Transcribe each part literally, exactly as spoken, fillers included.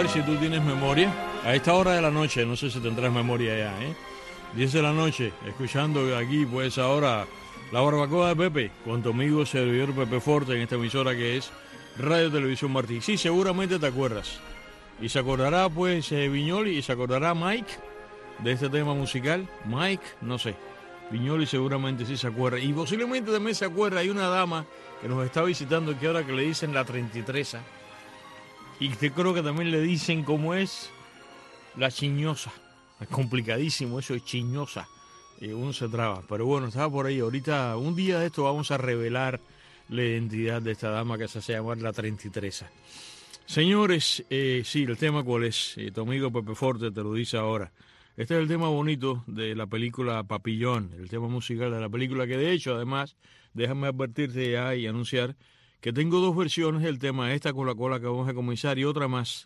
ver si tú tienes memoria. A esta hora de la noche, no sé si tendrás memoria ya, ¿eh? diez de la noche, escuchando aquí, pues ahora, la barbacoa de Pepe, con tu amigo servidor Pepe Forte en esta emisora que es Radio Televisión Martí. Sí, seguramente te acuerdas. Y se acordará, pues, eh, Viñoli, y se acordará Mike de este tema musical. Mike, no sé. Viñoli seguramente sí se acuerda. Y posiblemente también se acuerda, hay una dama que nos está visitando que ahora que le dicen la treinta y tres. Y que creo que también le dicen cómo es la chiñosa. Es complicadísimo eso, es chiñosa. Eh, uno se traba. Pero bueno, estaba por ahí. Ahorita, un día de esto, vamos a revelar la identidad de esta dama que se hace llamar la treinta y tres. Señores, eh, sí, el tema cuál es. Eh, tu amigo Pepe Forte te lo dice ahora. Este es el tema bonito de la película Papillón, el tema musical de la película, que de hecho, además, déjame advertirte ya y anunciar que tengo dos versiones del tema, esta con la cual acabamos de comenzar y otra más.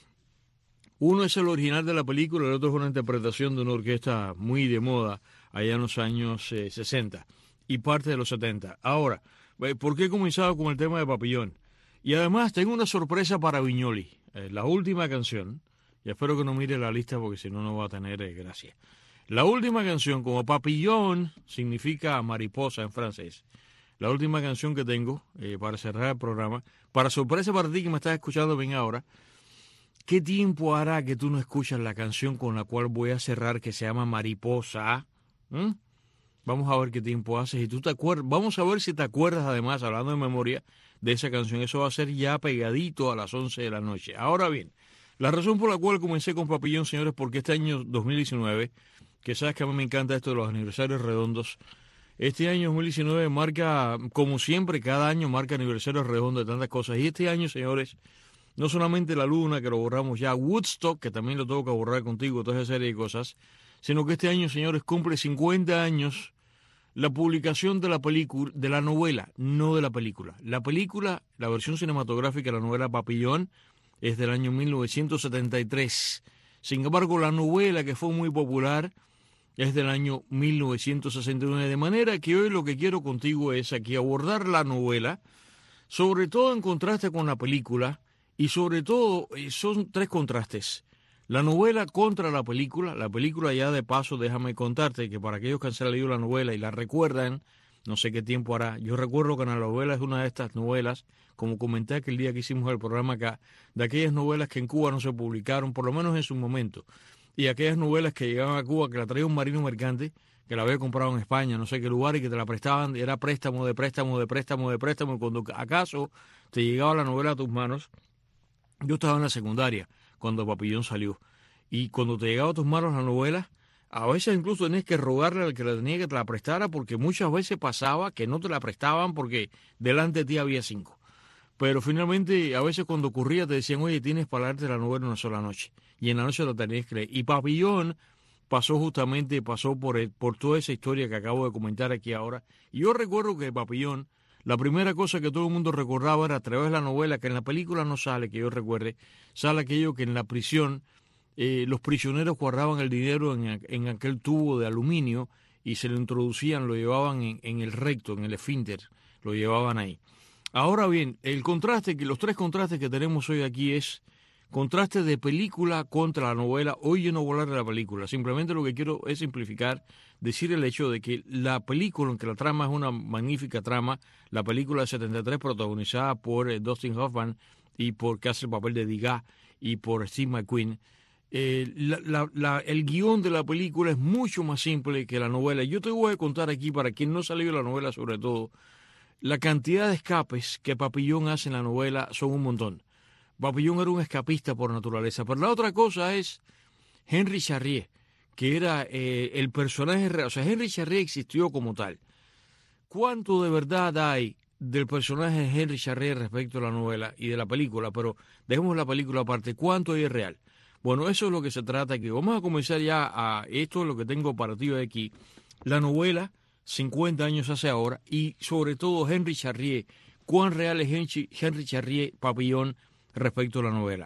Uno es el original de la película, el otro es una interpretación de una orquesta muy de moda allá en los años eh, sesenta y parte de los setenta. Ahora, ¿por qué he comenzado con el tema de Papillón? Y además tengo una sorpresa para Viñoli, eh, la última canción, y espero que no mire la lista porque si no, no va a tener eh, gracia. La última canción, como Papillón significa mariposa en francés, la última canción que tengo eh, para cerrar el programa, para sorpresa para ti que me estás escuchando bien ahora, ¿qué tiempo hará que tú no escuchas la canción con la cual voy a cerrar que se llama Mariposa? ¿Mm? Vamos a ver qué tiempo haces y tú te acuerdas. Vamos a ver si te acuerdas, además, hablando de memoria, de esa canción. Eso va a ser ya pegadito a las once de la noche. Ahora bien, la razón por la cual comencé con Papillón, señores, porque este año dos mil diecinueve, que sabes que a mí me encanta esto de los aniversarios redondos, este año dos mil diecinueve marca, como siempre, cada año marca aniversarios redondos de tantas cosas. Y este año, señores, no solamente la luna, que lo borramos ya, Woodstock, que también lo tengo que borrar contigo, toda esa serie de cosas, sino que este año, señores, cumple cincuenta años la publicación de la película, de la novela, no de la película. La película, la versión cinematográfica de la novela Papillón, es del año mil novecientos setenta y tres. Sin embargo, la novela, que fue muy popular, es del año mil novecientos sesenta y nueve. De manera que hoy lo que quiero contigo es aquí abordar la novela, sobre todo en contraste con la película, y sobre todo son tres contrastes. La novela contra la película. La película, ya de paso, déjame contarte que para aquellos que han leído la novela y la recuerdan, no sé qué tiempo hará. Yo recuerdo que la novela es una de estas novelas, como comenté aquel día que hicimos el programa acá, de aquellas novelas que en Cuba no se publicaron, por lo menos en su momento. Y aquellas novelas que llegaban a Cuba, que la traía un marino mercante, que la había comprado en España, no sé qué lugar, y que te la prestaban, era préstamo de préstamo de préstamo de préstamo, y cuando acaso te llegaba la novela a tus manos. Yo estaba en la secundaria cuando Papillón salió, y cuando te llegaba a tus manos la novela, a veces incluso tenías que rogarle al que la tenía que te la prestara, porque muchas veces pasaba que no te la prestaban porque delante de ti había cinco. Pero finalmente, a veces cuando ocurría, te decían, oye, tienes para darte la novela una sola noche. Y en la noche la tenías que leer. Y Papillón pasó justamente, pasó por, el, por toda esa historia que acabo de comentar aquí ahora. Y yo recuerdo que Papillón, la primera cosa que todo el mundo recordaba era a través de la novela, que en la película no sale, que yo recuerde, sale aquello que en la prisión eh, los prisioneros guardaban el dinero en, en aquel tubo de aluminio y se lo introducían, lo llevaban en, en el recto, en el esfínter, lo llevaban ahí. Ahora bien, el contraste, que los tres contrastes que tenemos hoy aquí es contraste de película contra la novela. Hoy yo no voy a hablar de la película, simplemente lo que quiero es simplificar, decir el hecho de que la película, aunque la trama es una magnífica trama, la película de setenta y tres protagonizada por eh, Dustin Hoffman y por que hace el papel de Degas y por Steve McQueen, eh, la, la, la, el guión de la película es mucho más simple que la novela. Yo te voy a contar aquí, para quien no salió la novela sobre todo, la cantidad de escapes que Papillón hace en la novela son un montón. Papillón era un escapista por naturaleza. Pero la otra cosa es Henry Charrier, que era eh, el personaje real. O sea, Henry Charrier existió como tal. ¿Cuánto de verdad hay del personaje de Henry Charrier respecto a la novela y de la película? Pero dejemos la película aparte. ¿Cuánto hay real? Bueno, eso es lo que se trata aquí. Vamos a comenzar ya a esto es lo que tengo para ti aquí. La novela, cincuenta años hace ahora, y sobre todo Henry Charrier. ¿Cuán real es Henry Charrier, Papillón, respecto a la novela?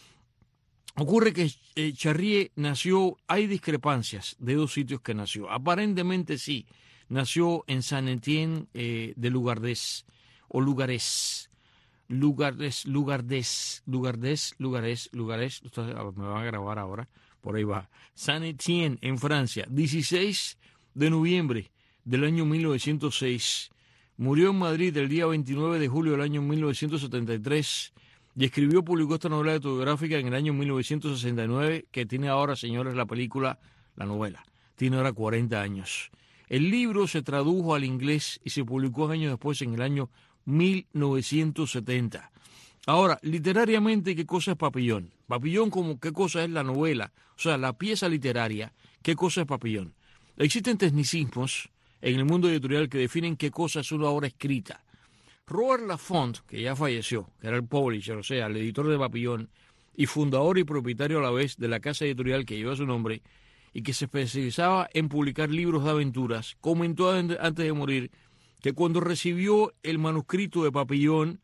Ocurre que eh, Charrier nació, hay discrepancias de dos sitios que nació. Aparentemente sí, nació en Saint-Étienne eh, de Lugardés, o Lugares. Lugares, Lugardes, Lugardes, Lugares, Lugares, me van a grabar ahora, por ahí va. Saint-Étienne, en Francia, dieciséis de noviembre del año mil novecientos seis. Murió en Madrid el día veintinueve de julio del año mil novecientos setenta y tres y escribió, publicó esta novela autobiográfica en el año mil novecientos sesenta y nueve, que tiene ahora, señores, la película, la novela, tiene ahora cuarenta años. El libro se tradujo al inglés y se publicó años después, en el año mil novecientos setenta. Ahora, literariamente, ¿qué cosa es Papillón? Papillón, como qué cosa es la novela, o sea, la pieza literaria, ¿qué cosa es Papillón? Existen tecnicismos en el mundo editorial que definen qué cosa es una obra escrita. Robert Laffont, que ya falleció, que era el publisher, o sea, el editor de Papillón, y fundador y propietario a la vez de la casa editorial que lleva su nombre, y que se especializaba en publicar libros de aventuras, comentó antes de morir que cuando recibió el manuscrito de Papillón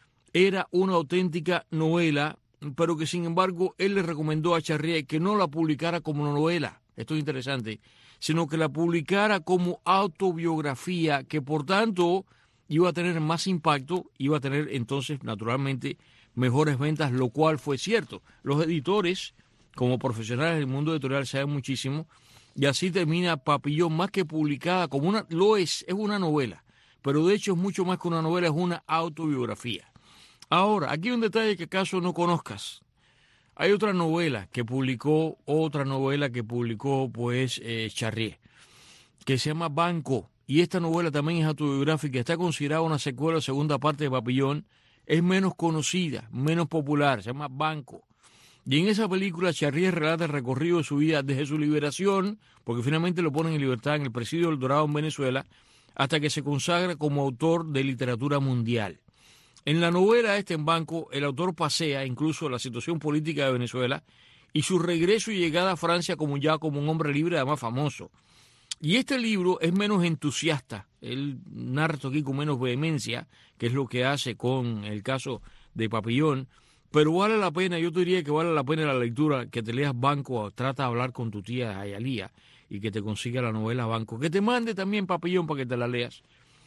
era una auténtica novela, pero que sin embargo él le recomendó a Charrier que no la publicara como una novela, esto es interesante, sino que la publicara como autobiografía, que por tanto iba a tener más impacto, iba a tener entonces naturalmente mejores ventas, lo cual fue cierto. Los editores, como profesionales del mundo editorial, saben muchísimo, y así termina Papillón, más que publicada como una, lo es, es una novela, pero de hecho es mucho más que una novela, es una autobiografía. Ahora, aquí hay un detalle que acaso no conozcas. Hay otra novela que publicó, otra novela que publicó, pues, eh, Charrier, que se llama Banco, y esta novela también es autobiográfica, está considerada una secuela o segunda parte de Papillón, es menos conocida, menos popular, se llama Banco. Y en esa película Charrier relata el recorrido de su vida desde su liberación, porque finalmente lo ponen en libertad en el presidio del Dorado en Venezuela, hasta que se consagra como autor de literatura mundial. En la novela este en Banco, el autor pasea incluso la situación política de Venezuela y su regreso y llegada a Francia como ya como un hombre libre, además famoso. Y este libro es menos entusiasta, él narra aquí con menos vehemencia, que es lo que hace con el caso de Papillón, pero vale la pena, yo te diría que vale la pena la lectura, que te leas Banco, trata de hablar con tu tía Ayalía y que te consiga la novela Banco, que te mande también Papillón para que te la leas.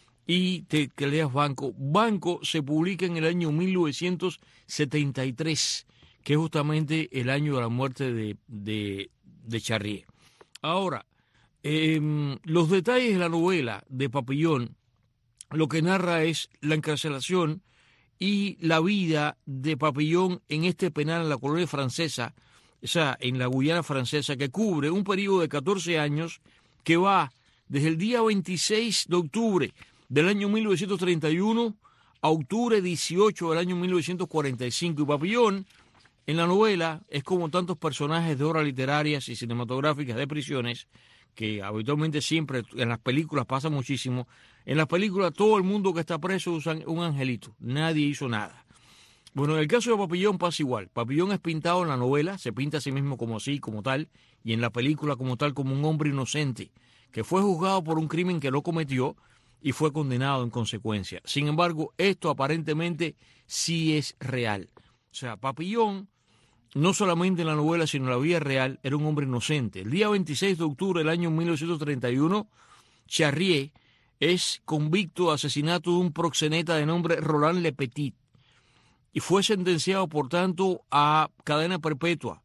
Y te, que leas Banco. Banco se publica en el año mil novecientos setenta y tres, que es justamente el año de la muerte de, de, de Charrier. Ahora, eh, los detalles de la novela de Papillón, lo que narra es la encarcelación y la vida de Papillón en este penal en la colonia francesa, o sea, en la Guyana francesa, que cubre un periodo de catorce años que va desde el día veintiséis de octubre del año mil novecientos treinta y uno a octubre dieciocho del año mil novecientos cuarenta y cinco. Y Papillón, en la novela, es como tantos personajes de obras literarias y cinematográficas de prisiones, que habitualmente siempre en las películas pasa muchísimo. En las películas todo el mundo que está preso usa un angelito, nadie hizo nada. Bueno, en el caso de Papillón pasa igual. Papillón es pintado en la novela, se pinta a sí mismo como así, como tal, y en la película como tal, como un hombre inocente, que fue juzgado por un crimen que no cometió, y fue condenado en consecuencia. Sin embargo, esto aparentemente sí es real. O sea, Papillón, no solamente en la novela, sino en la vida real, era un hombre inocente. El día veintiséis de octubre del año mil novecientos treinta y uno, Charrier es convicto de asesinato de un proxeneta de nombre Roland Le Petit y fue sentenciado, por tanto, a cadena perpetua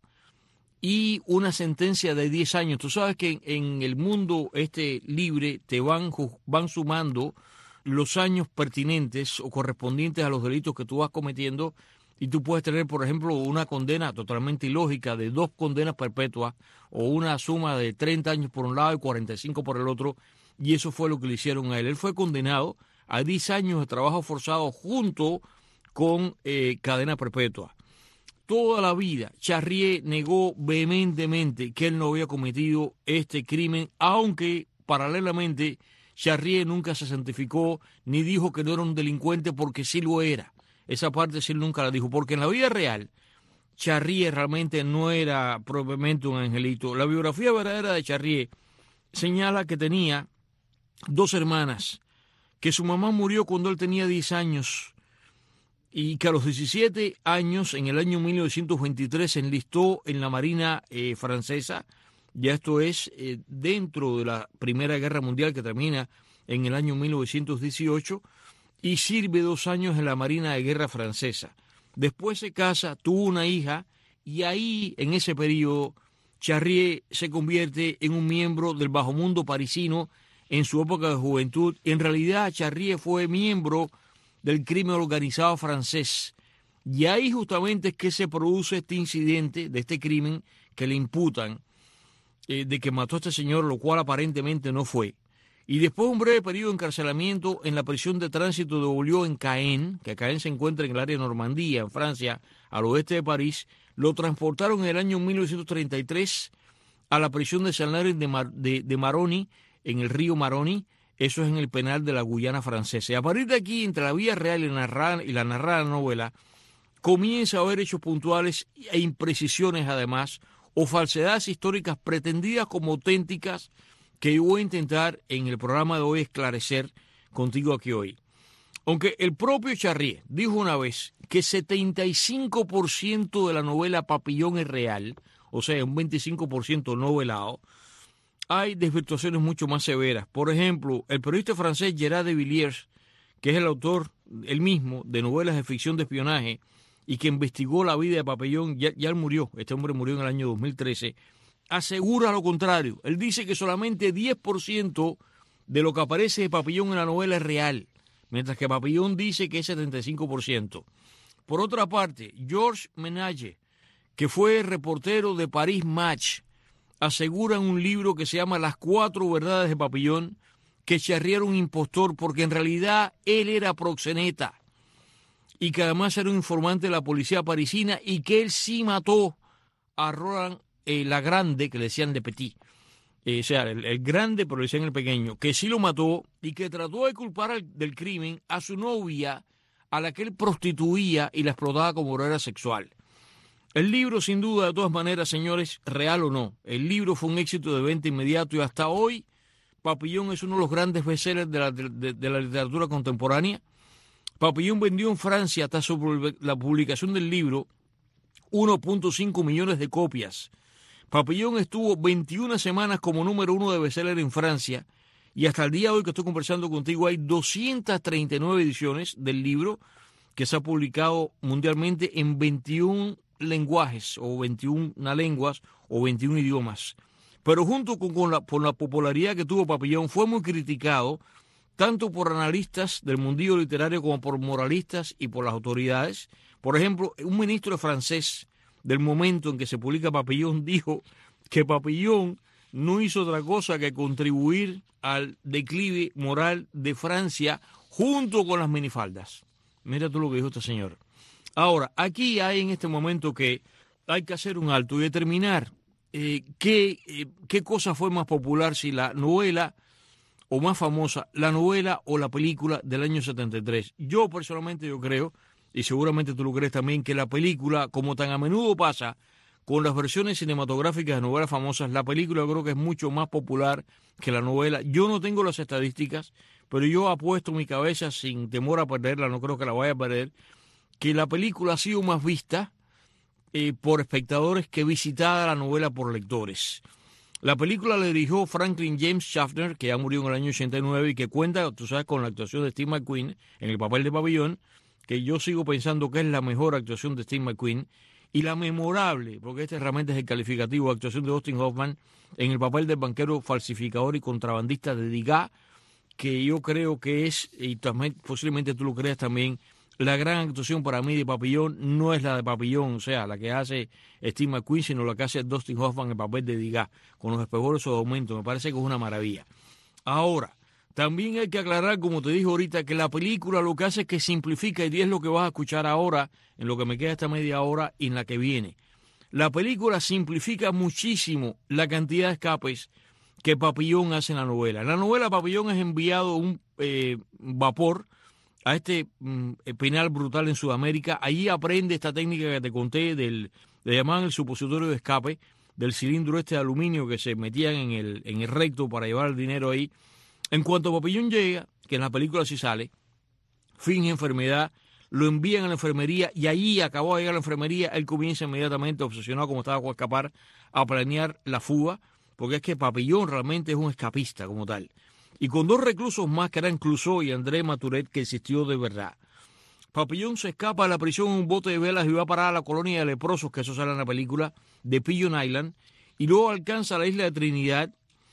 y una sentencia de diez años. Tú sabes que en, en el mundo este libre te van, van sumando los años pertinentes o correspondientes a los delitos que tú vas cometiendo, y tú puedes tener, por ejemplo, una condena totalmente ilógica de dos condenas perpetuas o una suma de treinta años por un lado y cuarenta y cinco por el otro, y eso fue lo que le hicieron a él. Él fue condenado a diez años de trabajo forzado junto con eh, cadena perpetua. Toda la vida, Charrier negó vehementemente que él no había cometido este crimen, aunque paralelamente Charrier nunca se santificó ni dijo que no era un delincuente, porque sí lo era. Esa parte sí nunca la dijo, porque en la vida real Charrier realmente no era propiamente un angelito. La biografía verdadera de Charrier señala que tenía dos hermanas, que su mamá murió cuando él tenía diez años, y que a los diecisiete años, en el año mil novecientos veintitrés, se enlistó en la Marina eh, francesa. Ya esto es eh, dentro de la Primera Guerra Mundial, que termina en el año mil novecientos dieciocho, y sirve dos años en la Marina de Guerra francesa. Después se casa, tuvo una hija y ahí, en ese periodo, Charrier se convierte en un miembro del bajo mundo parisino en su época de juventud. En realidad, Charrier fue miembro del crimen organizado francés. Y ahí justamente es que se produce este incidente de este crimen que le imputan eh, de que mató a este señor, lo cual aparentemente no fue. Y después de un breve periodo de encarcelamiento en la prisión de tránsito de Beaulieu en Caen, que Caen se encuentra en el área de Normandía, en Francia, al oeste de París, lo transportaron en el año mil novecientos treinta y tres a la prisión de Saint-Lary de, Mar, de, de Maroni, en el río Maroni. Eso es en el penal de la Guyana francesa. Y a partir de aquí, entre la vida real y la narrada, y la narrada novela, comienza a haber hechos puntuales e imprecisiones además, o falsedades históricas pretendidas como auténticas, que yo voy a intentar en el programa de hoy esclarecer contigo aquí hoy. Aunque el propio Charrier dijo una vez que setenta y cinco por ciento de la novela Papillon es real, o sea, un veinticinco por ciento novelado, hay desvirtuaciones mucho más severas. Por ejemplo, el periodista francés Gerard de Villiers, que es el autor, él mismo, de novelas de ficción de espionaje, y que investigó la vida de Papillon, ya, ya él murió, este hombre murió en el año dos mil trece, asegura lo contrario. Él dice que solamente diez por ciento de lo que aparece de Papillon en la novela es real, mientras que Papillon dice que es setenta y cinco por ciento. Por otra parte, Georges Ménage, que fue reportero de Paris Match, asegura en un libro que se llama Las cuatro verdades de Papillon que Charrier era un impostor porque en realidad él era proxeneta y que además era un informante de la policía parisina y que él sí mató a Roland eh, Lagrande, que le decían de Petit, eh, o sea, el, el grande, pero le decían el pequeño, que sí lo mató y que trató de culpar al, del crimen a su novia, a la que él prostituía y la explotaba como obrera sexual. El libro, sin duda, de todas maneras, señores, real o no, el libro fue un éxito de venta inmediato y hasta hoy Papillon es uno de los grandes bestsellers de la, de, de la literatura contemporánea. Papillon vendió en Francia, hasta sobre la publicación del libro, uno punto cinco millones de copias. Papillon estuvo veintiuna semanas como número uno de bestseller en Francia y hasta el día de hoy que estoy conversando contigo hay doscientas treinta y nueve ediciones del libro que se ha publicado mundialmente en veintiún lenguajes o veintiuna lenguas o veintiún idiomas. Pero junto con, con, la, con la popularidad que tuvo Papillon fue muy criticado tanto por analistas del mundillo literario como por moralistas y por las autoridades. Por ejemplo, un ministro francés del momento en que se publica Papillon dijo que Papillon no hizo otra cosa que contribuir al declive moral de Francia junto con las minifaldas. Mira tú lo que dijo este señor. Ahora, aquí hay en este momento que hay que hacer un alto y determinar eh, qué, eh, qué cosa fue más popular, si la novela o más famosa, la novela o la película del año setenta y tres. Yo personalmente yo creo, y seguramente tú lo crees también, que la película, como tan a menudo pasa con las versiones cinematográficas de novelas famosas, la película yo creo que es mucho más popular que la novela. Yo no tengo las estadísticas, pero yo apuesto mi cabeza sin temor a perderla, no creo que la vaya a perder, que la película ha sido más vista eh, por espectadores que visitada la novela por lectores. La película la dirigió Franklin James Schaffner, que ya murió en el año ochenta y nueve y que cuenta, tú sabes, con la actuación de Steve McQueen en el papel de Papillon, que yo sigo pensando que es la mejor actuación de Steve McQueen, y la memorable, porque este realmente es el calificativo, actuación de Dustin Hoffman en el papel del banquero falsificador y contrabandista de Degas, que yo creo que es, y también posiblemente tú lo creas también, la gran actuación para mí de Papillon no es la de Papillon, o sea, la que hace Steve McQueen, sino la que hace Dustin Hoffman en el papel de Degas, con los espejuelos de aumento. Me parece que es una maravilla. Ahora, también hay que aclarar, como te dije ahorita, que la película lo que hace es que simplifica, y es lo que vas a escuchar ahora, en lo que me queda esta media hora y en la que viene. La película simplifica muchísimo la cantidad de escapes que Papillon hace en la novela. En la novela Papillon es enviado un eh, vapor a este mm, penal brutal en Sudamérica. Allí aprende esta técnica que te conté, del, le llamaban el supositorio de escape, del cilindro este de aluminio que se metían en el, en el recto para llevar el dinero ahí. En cuanto Papillon llega, que en la película sí sale, finge enfermedad, lo envían a la enfermería y allí acabó de llegar a la enfermería, él comienza inmediatamente, obsesionado como estaba con escapar, a planear la fuga, porque es que Papillon realmente es un escapista como tal. y con dos reclusos más que eran Clouseau y André Maturet, que existió de verdad. Papillon se escapa de la prisión en un bote de velas y va a parar a la colonia de leprosos, que eso sale en la película, de Pigeon Island, y luego alcanza la isla de Trinidad,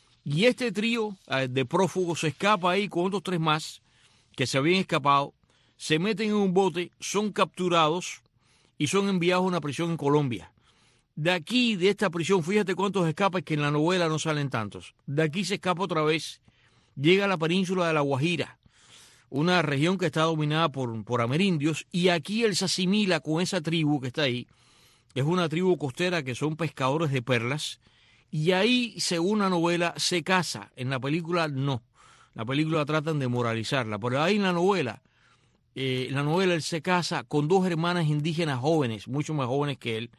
y este trío de prófugos se escapa ahí con otros tres más que se habían escapado, se meten en un bote, son capturados y son enviados a una prisión en Colombia. De aquí, de esta prisión, fíjate cuántos escapas, que en la novela no salen tantos. De aquí se escapa otra vez, llega a la península de La Guajira, una región que está dominada por, por amerindios, y aquí él se asimila con esa tribu que está ahí. Es una tribu costera que son pescadores de perlas, y ahí, según la novela, se casa. En la película no. La película tratan de moralizarla, pero ahí en la novela, eh, en la novela él se casa con dos hermanas indígenas jóvenes, mucho más jóvenes que él,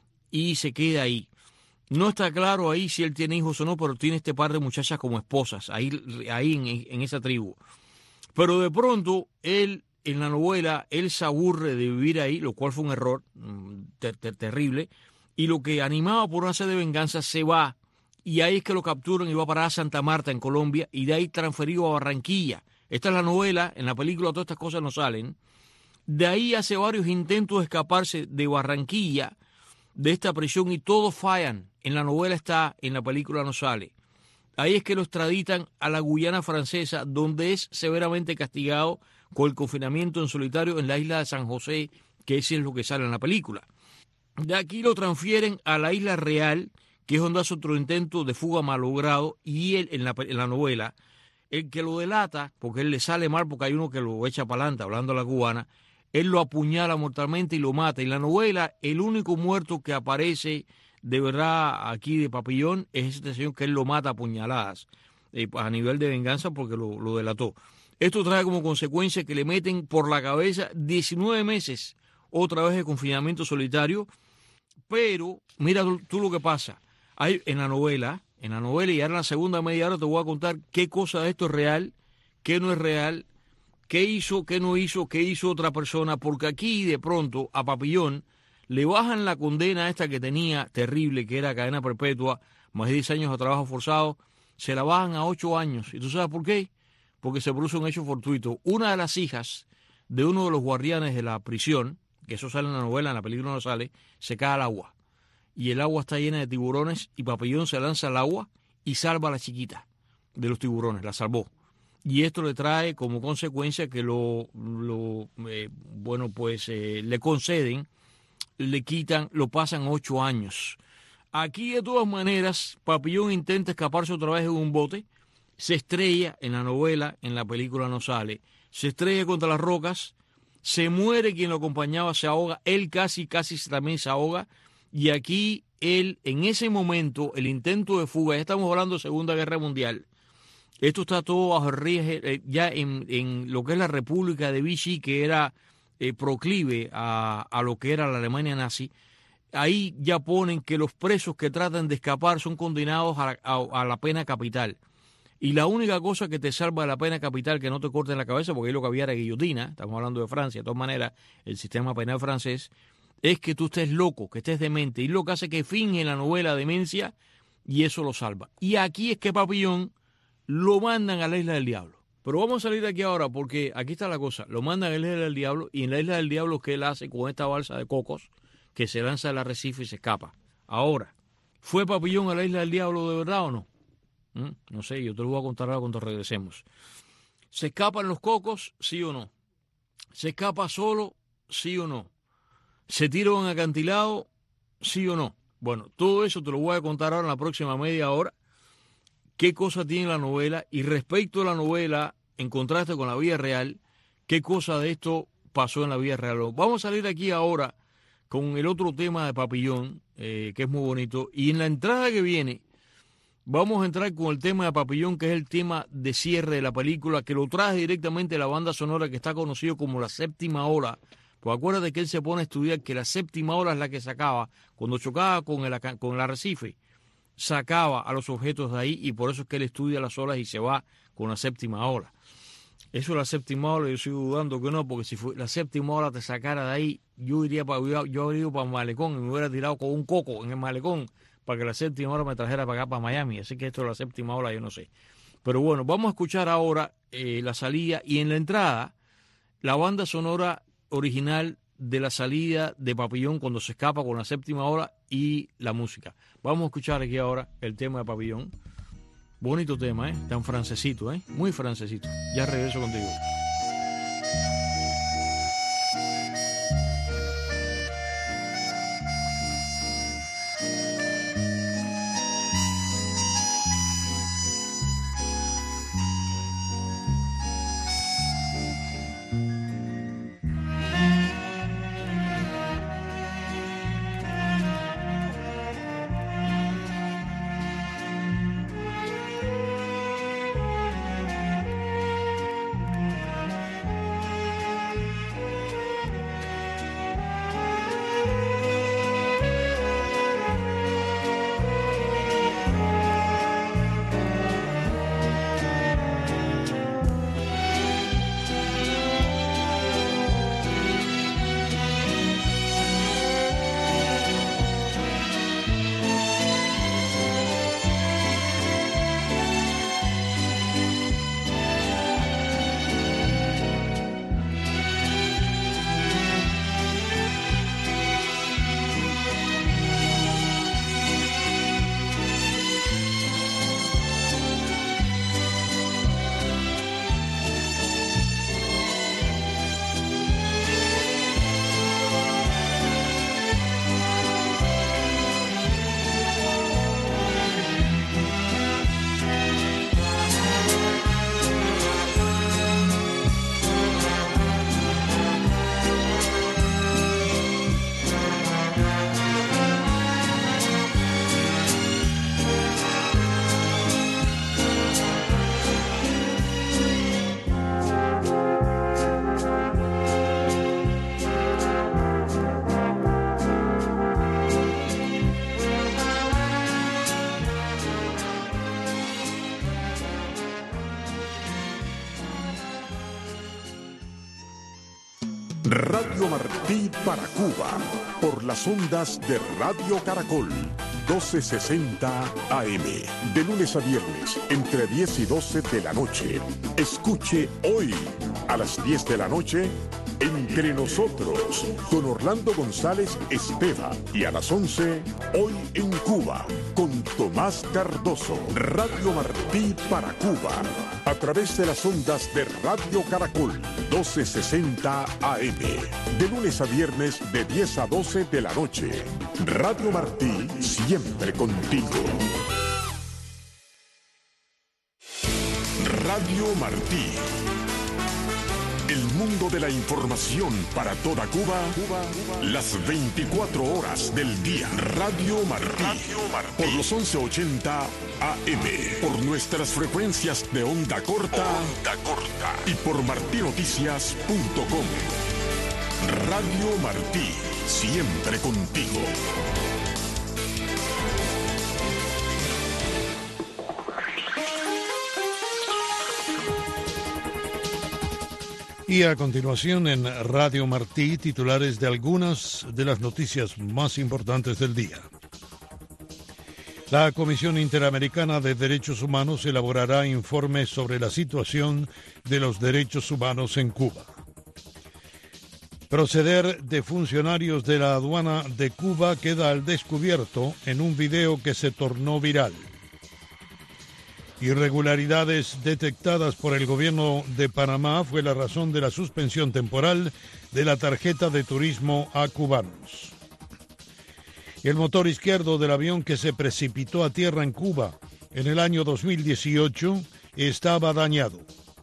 y se queda ahí. No está claro ahí si él tiene hijos o no, pero tiene este par de muchachas como esposas, ahí, ahí en, en esa tribu. Pero de pronto, él, en la novela, él se aburre de vivir ahí, lo cual fue un error ter, ter, terrible, y lo que animaba por una sed de venganza se va, y ahí es que lo capturan y va a parar a Santa Marta, en Colombia, y de ahí transferido a Barranquilla. Esta es la novela, en la película todas estas cosas no salen. De ahí hace varios intentos de escaparse de Barranquilla, de esta prisión, y todos fallan. En la novela está, en la película no sale. Ahí es que lo extraditan a la Guyana Francesa, donde es severamente castigado con el confinamiento en solitario en la isla de San José, que ese es lo que sale en la película. De aquí lo transfieren a la Isla Real, que es donde hace otro intento de fuga malogrado, y él, en la, en la novela, el que lo delata, porque él le sale mal porque hay uno que lo echa para adelante, hablando a la cubana, él lo apuñala mortalmente y lo mata. En la novela, el único muerto que aparece de verdad aquí de Papillon es este señor, que él lo mata a puñaladas, eh, a nivel de venganza, porque lo, lo delató. Esto trae como consecuencia que le meten por la cabeza diecinueve meses otra vez de confinamiento solitario. Pero mira tú, tú lo que pasa. Hay en la novela, en la novela, y ahora en la segunda media hora te voy a contar qué cosa de esto es real, qué no es real, qué hizo, qué no hizo, qué hizo otra persona, porque aquí de pronto a Papillon le bajan la condena esta que tenía terrible, que era cadena perpetua, más de diez años de trabajo forzado, se la bajan a ocho años. ¿Y tú sabes por qué? Porque se produce un hecho fortuito. Una de las hijas de uno de los guardianes de la prisión, que eso sale en la novela, en la película no sale, se cae al agua. Y el agua está llena de tiburones, y Papillon se lanza al agua y salva a la chiquita de los tiburones, la salvó. Y esto le trae como consecuencia que lo, lo eh, bueno, pues eh, le conceden, le quitan, lo pasan ocho años. Aquí, de todas maneras, Papillon intenta escaparse otra vez en un bote, se estrella en la novela, en la película no sale, se estrella contra las rocas, se muere quien lo acompañaba, se ahoga, él casi, casi también se ahoga, y aquí él, en ese momento, el intento de fuga, ya estamos hablando de Segunda Guerra Mundial, esto está todo bajo el riesgo, eh, ya en, en lo que es la República de Vichy, que era eh, proclive a, a lo que era la Alemania nazi. Ahí ya ponen que los presos que tratan de escapar son condenados a, a, a la pena capital. Y la única cosa que te salva de la pena capital, que no te corten la cabeza, porque ahí lo que había era guillotina, estamos hablando de Francia, de todas maneras, el sistema penal francés, es que tú estés loco, que estés demente. Y lo que hace que finge en la novela demencia, y eso lo salva. Y aquí es que Papillon lo mandan a la Isla del Diablo. Pero vamos a salir de aquí ahora, porque aquí está la cosa. Lo mandan a la Isla del Diablo, y en la Isla del Diablo, ¿qué él hace con esta balsa de cocos? Que se lanza al arrecife y se escapa. Ahora, ¿fue Papillon a la Isla del Diablo de verdad o no? ¿Mm? No sé, yo te lo voy a contar ahora cuando regresemos. ¿Se escapan los cocos? ¿Sí o no? ¿Se escapa solo? ¿Sí o no? ¿Se tira un acantilado? ¿Sí o no? Bueno, todo eso te lo voy a contar ahora en la próxima media hora. ¿Qué cosa tiene la novela? Y respecto a la novela, en contraste con la vida real, ¿qué cosa de esto pasó en la vida real? Vamos a salir aquí ahora con el otro tema de Papillon, eh, que es muy bonito. Y en la entrada que viene, vamos a entrar con el tema de Papillon, que es el tema de cierre de la película, que lo trae directamente la banda sonora, que está conocido como La Séptima Ola. Pues acuérdate que él se pone a estudiar que la séptima ola es la que sacaba, cuando chocaba con el, con el arrecife, sacaba a los objetos de ahí, y por eso es que él estudia las olas y se va con la séptima ola. Eso es la séptima ola, yo sigo dudando que no, porque si fue, la séptima ola te sacara de ahí, yo iría para, yo, yo habría ido para el malecón y me hubiera tirado con un coco en el malecón para que la séptima ola me trajera para acá, para Miami. Así que esto de la séptima ola yo no sé. Pero bueno, vamos a escuchar ahora eh, la salida y en la entrada la banda sonora original de la salida de Papillón cuando se escapa con la séptima hora y la música. Vamos a escuchar aquí ahora el tema de Papillón. Bonito tema, ¿eh? Tan francesito, ¿eh? Muy francesito. Ya regreso contigo. Radio Martí para Cuba, por las ondas de Radio Caracol, doce sesenta A M, de lunes a viernes, entre diez y doce de la noche. Escuche hoy, a las diez de la noche, Entre Nosotros, con Orlando González Esteva, y a las once, Hoy en Cuba, con Tomás Cardoso. Radio Martí para Cuba, a través de las ondas de Radio Caracol, doce sesenta A M, de lunes a viernes, de diez a doce de la noche. Radio Martí, siempre contigo. Radio Martí. El mundo de la información para toda Cuba, Cuba, Cuba, las veinticuatro horas del día. Radio Martí, Radio Martí, por los once ochenta A M, por nuestras frecuencias de onda corta, onda corta, y por martinoticias punto com. Radio Martí, siempre contigo. Y a continuación en Radio Martí, titulares de algunas de las noticias más importantes del día. La Comisión Interamericana de Derechos Humanos elaborará informes sobre la situación de los derechos humanos en Cuba. Proceder de funcionarios de la aduana de Cuba queda al descubierto en un video que se tornó viral. Irregularidades detectadas por el gobierno de Panamá fue la razón de la suspensión temporal de la tarjeta de turismo a cubanos. El motor izquierdo del avión que se precipitó a tierra en Cuba en el año dos mil dieciocho estaba dañado.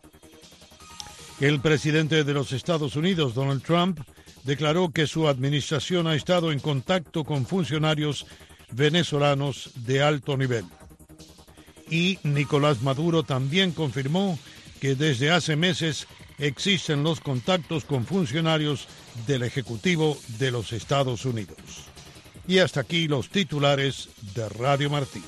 El presidente de los Estados Unidos, Donald Trump, declaró que su administración ha estado en contacto con funcionarios venezolanos de alto nivel. Y Nicolás Maduro también confirmó que desde hace meses existen los contactos con funcionarios del Ejecutivo de los Estados Unidos. Y hasta aquí los titulares de Radio Martí.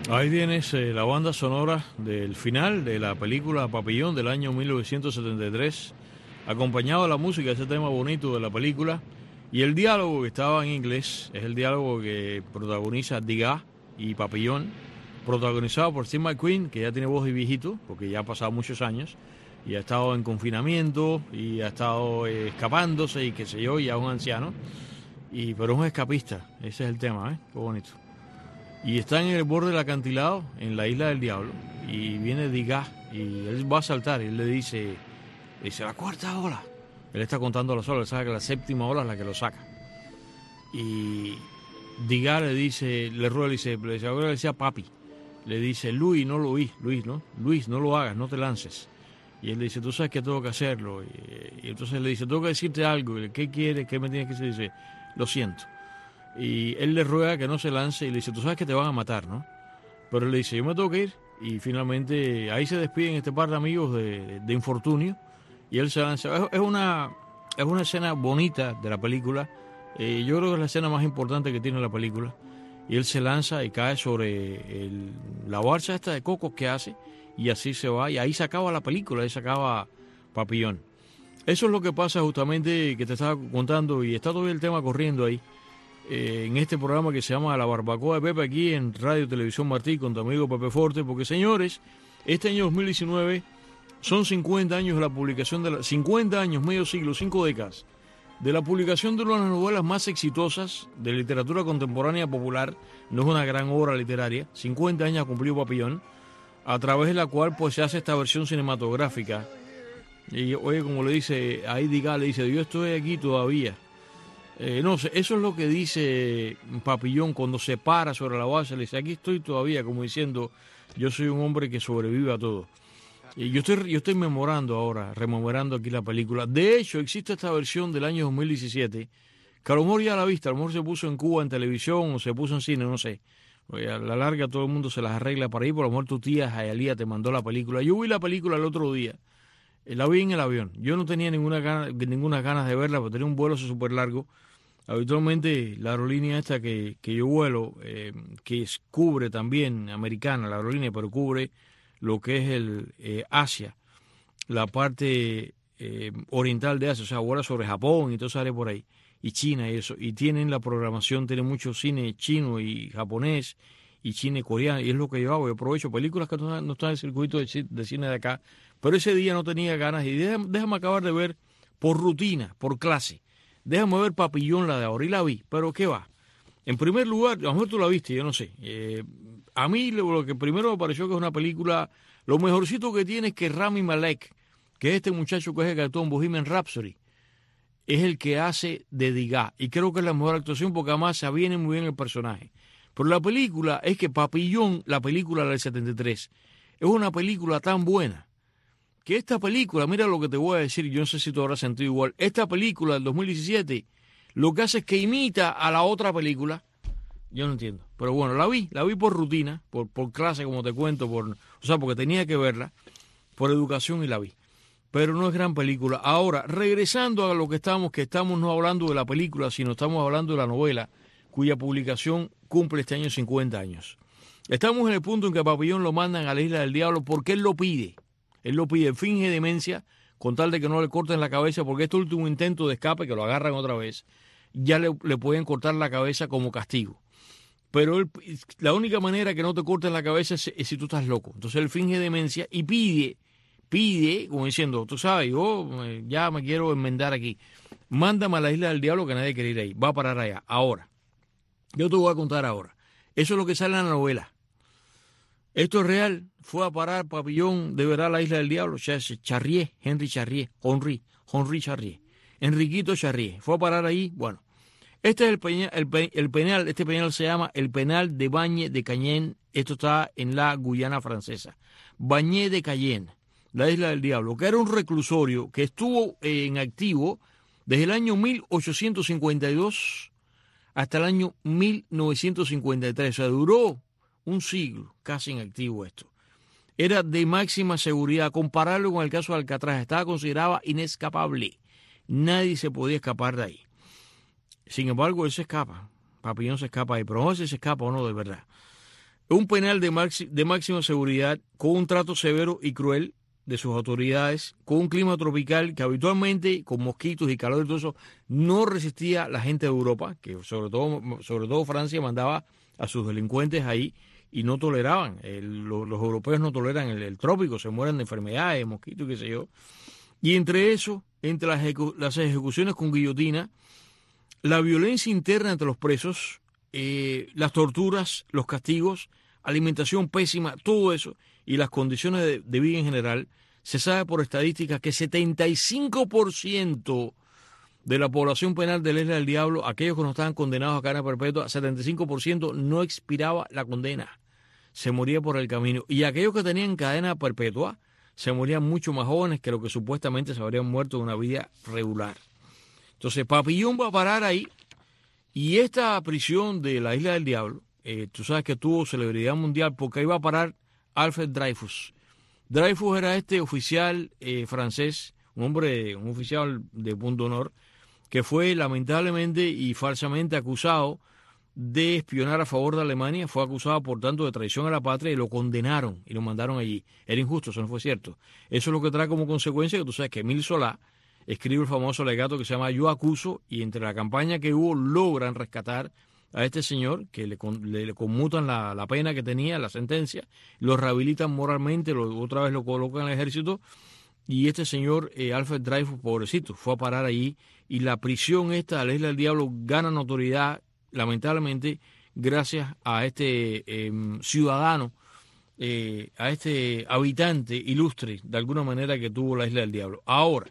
Ahí tienes eh, la banda sonora del final de la película Papillón del año mil novecientos setenta y tres, acompañado de la música, ese tema bonito de la película, y el diálogo que estaba en inglés, es el diálogo que protagoniza Degas y Papillón, protagonizado por Steve McQueen, que ya tiene voz de viejito, porque ya ha pasado muchos años, y ha estado en confinamiento, y ha estado eh, escapándose, y qué sé yo, ya es un anciano, y, pero es un escapista, ese es el tema, ¿eh? Qué bonito. Y está en el borde del acantilado, en la isla del diablo, y viene Degas, y él va a saltar, y él le dice, le dice, la cuarta ola. Él está contando las olas, él sabe que la séptima ola es la que lo saca. Y Degas le dice, le ruega, le dice, le dice, ahora le decía papi, le dice, Luis, no lo oís, Luis, ¿no? Luis, no lo hagas, no te lances. Y él le dice, tú sabes que tengo que hacerlo. Y, y entonces le dice, tengo que decirte algo. Y, ¿qué quieres? ¿Qué me tienes que decir? Dice, lo siento. Y él le ruega que no se lance y le dice, tú sabes que te van a matar, ¿no? Pero él le dice, yo me tengo que ir. Y finalmente ahí se despiden este par de amigos de, de infortunio y él se lanza. Es, es, una, es una escena bonita de la película. Eh, yo creo que es la escena más importante que tiene la película. Y él se lanza y cae sobre el, la balsa esta de cocos que hace y así se va. Y ahí se acaba la película, ahí se acaba Papillón. Eso es lo que pasa justamente que te estaba contando y está todo el tema corriendo ahí. Eh, en este programa que se llama La Barbacoa de Pepe, aquí en Radio Televisión Martí, con tu amigo Pepe Forte, porque señores, este año dos mil diecinueve son cincuenta años de la publicación de la, cincuenta años, medio siglo, cinco décadas, de la publicación de una de las novelas más exitosas de literatura contemporánea popular. No es una gran obra literaria, cincuenta años ha cumplido Papillón, a través de la cual pues se hace esta versión cinematográfica. Y oye, como le dice, ahí Degas le dice, yo estoy aquí todavía. Eh, no sé, eso es lo que dice Papillón cuando se para sobre la base, le dice, aquí estoy todavía, como diciendo, yo soy un hombre que sobrevive a todo. Y yo estoy, yo estoy memorando ahora, rememorando aquí la película. De hecho, existe esta versión del año dos mil diecisiete, que a lo mejor ya la viste, a lo mejor se puso en Cuba en televisión o se puso en cine, no sé. Porque a la larga todo el mundo se las arregla para ir, por lo mejor tu tía Jayalía te mandó la película. Yo vi la película el otro día, la vi en el avión. Yo no tenía ninguna gana, ninguna ganas de verla, porque tenía un vuelo súper largo. Habitualmente la aerolínea esta que, que yo vuelo, eh, que es, cubre también, americana la aerolínea, pero cubre lo que es el eh, Asia, la parte eh, oriental de Asia, o sea, vuela sobre Japón y todo eso por ahí, y China y eso, y tienen la programación, tienen mucho cine chino y japonés, y cine coreano, y es lo que yo hago, yo aprovecho películas que no, no están en el circuito de, de cine de acá, pero ese día no tenía ganas, y déjame, déjame acabar de ver por rutina, por clase. Déjame ver Papillón, la de ahora, y la vi, pero ¿qué va? En primer lugar, a lo mejor tú la viste, yo no sé. Eh, a mí lo, lo que primero me pareció que es una película, lo mejorcito que tiene es que Rami Malek, que es este muchacho que es el que actuó en Bohemian Rhapsody, es el que hace de Degas, y creo que es la mejor actuación porque además se aviene muy bien el personaje. Pero la película es que Papillón, la película del setenta y tres, es una película tan buena, que esta película, mira lo que te voy a decir, yo no sé si tú habrás sentido igual, esta película del dos mil diecisiete lo que hace es que imita a la otra película, yo no entiendo, pero bueno, la vi, la vi por rutina, por, por clase, como te cuento, por, o sea, porque tenía que verla, por educación y la vi, pero no es gran película. Ahora, regresando a lo que estamos, que estamos no hablando de la película, sino estamos hablando de la novela, cuya publicación cumple este año cincuenta años. Estamos en el punto en que a Papillón lo mandan a la Isla del Diablo porque él lo pide. Él lo pide, finge demencia, con tal de que no le corten la cabeza, porque este último intento de escape, que lo agarran otra vez, ya le, le pueden cortar la cabeza como castigo. Pero él, la única manera que no te corten la cabeza es, es si tú estás loco. Entonces él finge demencia y pide, pide, como diciendo, tú sabes, yo ya me quiero enmendar aquí. Mándame a la Isla del Diablo, que nadie quiere ir ahí, va a parar allá. Ahora, yo te voy a contar ahora. Eso es lo que sale en la novela. Esto es real, fue a parar Papillón de verdad a la Isla del Diablo, Charrier, Henry Charrier, Henry, Henry Charrier, Enriquito Charrier, fue a parar ahí, bueno, este es el, peña, el, el penal, este penal se llama el penal de Bagne de Cayenne, esto está en la Guyana francesa, Bagne de Cayenne, la Isla del Diablo, que era un reclusorio que estuvo en activo desde el año mil ochocientos cincuenta y dos hasta el año mil novecientos cincuenta y tres, o sea, duró un siglo casi en activo esto. Era de máxima seguridad. Compararlo con el caso de Alcatraz, estaba considerado inescapable. Nadie se podía escapar de ahí. Sin embargo, él se escapa. Papillón se escapa ahí, pero no sé si se escapa o no de verdad. un penal de, maxi, de máxima seguridad con un trato severo y cruel de sus autoridades, con un clima tropical que habitualmente, con mosquitos y calor y todo eso, no resistía la gente de Europa, que sobre todo, sobre todo Francia mandaba a sus delincuentes ahí y no toleraban. El, los, los europeos no toleran el, el trópico, se mueren de enfermedades, mosquitos, qué sé yo. Y entre eso, entre las, ejecu las ejecuciones con guillotina, la violencia interna entre los presos, eh, las torturas, los castigos, alimentación pésima, todo eso, y las condiciones de, de vida en general, se sabe por estadísticas que setenta y cinco por ciento de la población penal de la Isla del Diablo, aquellos que no estaban condenados a cadena perpetua, setenta y cinco por ciento no expiraba la condena, se moría por el camino. Y aquellos que tenían cadena perpetua se morían mucho más jóvenes que lo que supuestamente se habrían muerto de una vida regular. Entonces Papillon va a parar ahí, y esta prisión de la Isla del Diablo, eh, tú sabes que tuvo celebridad mundial porque ahí va a parar Alfred Dreyfus. Dreyfus era este oficial eh, francés, un hombre, un oficial de punto honor, que fue lamentablemente y falsamente acusado de espionar a favor de Alemania. Fue acusado por tanto de traición a la patria y lo condenaron y lo mandaron allí. Era injusto, eso no fue cierto. Eso es lo que trae como consecuencia que tú sabes que Émile Zola escribe el famoso alegato que se llama Yo acuso, y entre la campaña que hubo logran rescatar a este señor, que le, le, le conmutan la, la pena que tenía, la sentencia, lo rehabilitan moralmente, lo, otra vez lo colocan en el ejército, y este señor, eh, Alfred Dreyfus, pobrecito, fue a parar allí, y la prisión esta, la Isla del Diablo, gana notoriedad, lamentablemente, gracias a este eh, ciudadano, eh, a este habitante ilustre, de alguna manera, que tuvo la Isla del Diablo. Ahora,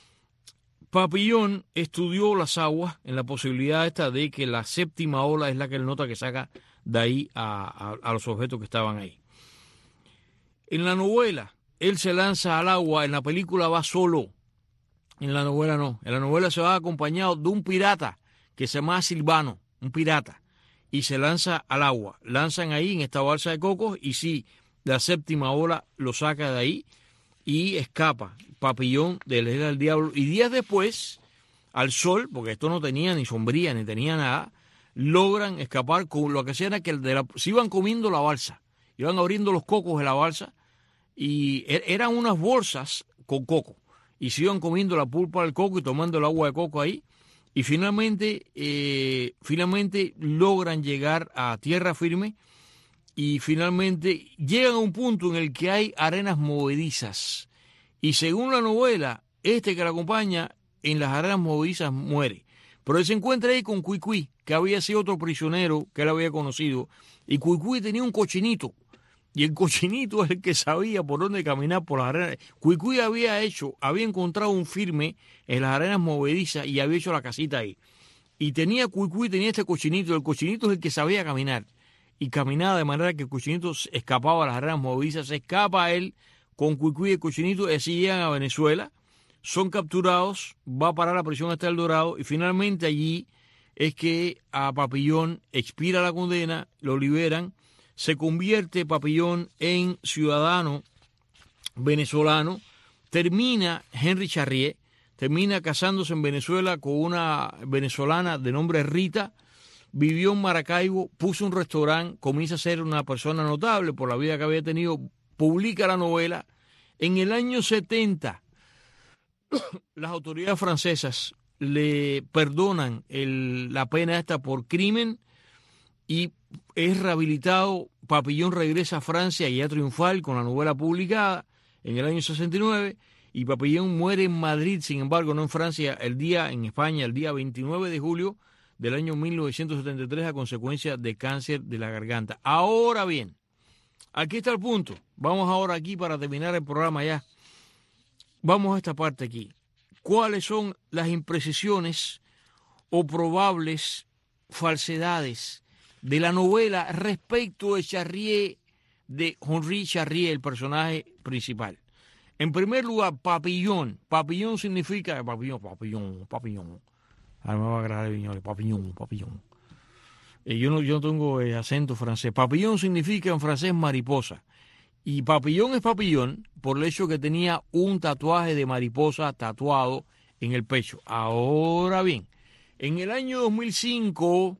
Papillon estudió las aguas en la posibilidad esta de que la séptima ola es la que él nota que saca de ahí a, a, a los objetos que estaban ahí. En la novela, él se lanza al agua, en la película va solo, en la novela no, en la novela se va acompañado de un pirata que se llama Silvano, un pirata, y se lanza al agua, lanzan ahí en esta balsa de cocos y sí, la séptima ola lo saca de ahí y escapa Papillon de la Isla del Diablo, y días después, al sol, porque esto no tenía ni sombría ni tenía nada, logran escapar. Con lo que hacían era que de la, se iban comiendo la balsa, iban abriendo los cocos de la balsa, y er, eran unas bolsas con coco, y se iban comiendo la pulpa del coco y tomando el agua de coco ahí, y finalmente, eh, finalmente logran llegar a tierra firme, y finalmente llegan a un punto en el que hay arenas movedizas. Y según la novela, este que la acompaña en las arenas movedizas muere. Pero él se encuentra ahí con Cuicui, que había sido otro prisionero que él había conocido. Y Cuicui tenía un cochinito. Y el cochinito es el que sabía por dónde caminar por las arenas. Cuicui había hecho, había encontrado un firme en las arenas movedizas y había hecho la casita ahí. Y tenía Cuicui, tenía este cochinito. El cochinito es el que sabía caminar. Y caminaba de manera que el cochinito escapaba a las arenas movedizas. Se escapa a él con Cuicui y el cochinito, y así llegan a Venezuela, son capturados, va a parar la prisión hasta El Dorado, y finalmente allí es que a Papillon expira la condena, lo liberan, se convierte Papillon en ciudadano venezolano, termina Henry Charrier, termina casándose en Venezuela con una venezolana de nombre Rita, vivió en Maracaibo, puso un restaurante, comienza a ser una persona notable por la vida que había tenido, publica la novela. En el año setenta, las autoridades francesas le perdonan el, la pena esta por crimen y es rehabilitado. Papillon regresa a Francia ya triunfal con la novela publicada en el año sesenta y nueve, y Papillon muere en Madrid, sin embargo, no en Francia, el día en España, el día veintinueve de julio del año mil novecientos setenta y tres a consecuencia de cáncer de la garganta. Ahora bien, aquí está el punto. Vamos ahora aquí para terminar el programa ya. Vamos a esta parte aquí. ¿Cuáles son las imprecisiones o probables falsedades de la novela respecto de Charrier, de Henry Charrier, el personaje principal? En primer lugar, Papillon. Papillon significa papillon, papillon, papillon. A mí me va a agradar el viñoles, papillon, papillon. Eh, yo no, yo no tengo eh, acento francés. Papillon significa en francés mariposa. Y Papillon es Papillon por el hecho que tenía un tatuaje de mariposa tatuado en el pecho. Ahora bien, en el año dos mil cinco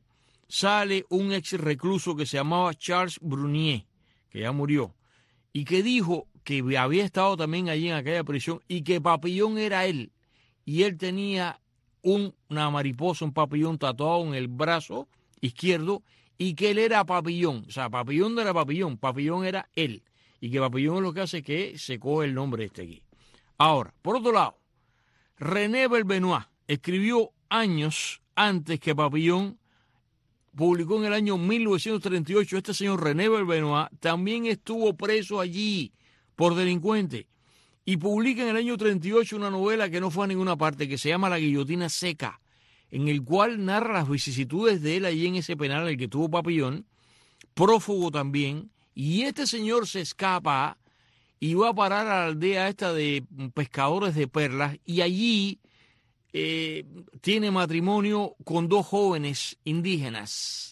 sale un ex recluso que se llamaba Charles Brunier, que ya murió, y que dijo que había estado también allí en aquella prisión y que Papillon era él, y él tenía un, una mariposa, un papillón tatuado en el brazo izquierdo, y que él era Papillon. O sea, Papillon no era Papillon, Papillon era él, y que Papillon es lo que hace que se coge el nombre este aquí. Ahora, por otro lado, René Belbenoit escribió años antes que Papillon, publicó en el año mil novecientos treinta y ocho, este señor René Belbenoit también estuvo preso allí por delincuente, y publica en el año treinta y ocho una novela que no fue a ninguna parte, que se llama La guillotina seca, en el cual narra las vicisitudes de él allí en ese penal en el que tuvo Papillon, prófugo también, y este señor se escapa y va a parar a la aldea esta de pescadores de perlas, y allí eh, tiene matrimonio con dos jóvenes indígenas.